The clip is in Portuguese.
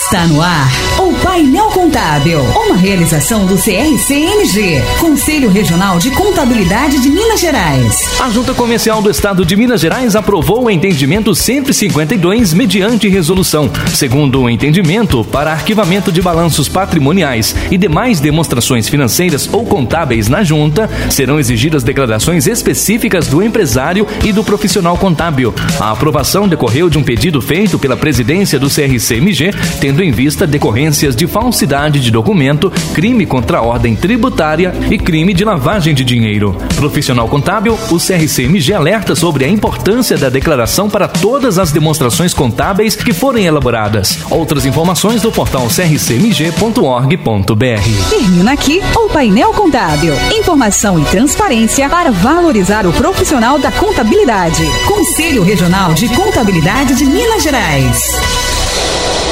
Está no ar o Painel Contábil, uma realização do CRC-MG, Conselho Regional de Contabilidade de Minas Gerais. A Junta Comercial do Estado de Minas Gerais aprovou o entendimento 152 mediante resolução. Segundo o entendimento, para arquivamento de balanços patrimoniais e demais demonstrações financeiras ou contábeis na Junta, serão exigidas declarações específicas do empresário e do profissional contábil. A aprovação decorreu de um pedido feito pela presidência do CRC-MG, tendo em vista decorrências de falsidade de documento, crime contra a ordem tributária e crime de lavagem de dinheiro. Profissional contábil, o CRC-MG alerta sobre a importância da declaração para todas as demonstrações contábeis que forem elaboradas. Outras informações do portal crcmg.org.br. Termina aqui o Painel Contábil. Informação e transparência para valorizar o profissional da contabilidade. Conselho Regional de Contabilidade de Minas Gerais.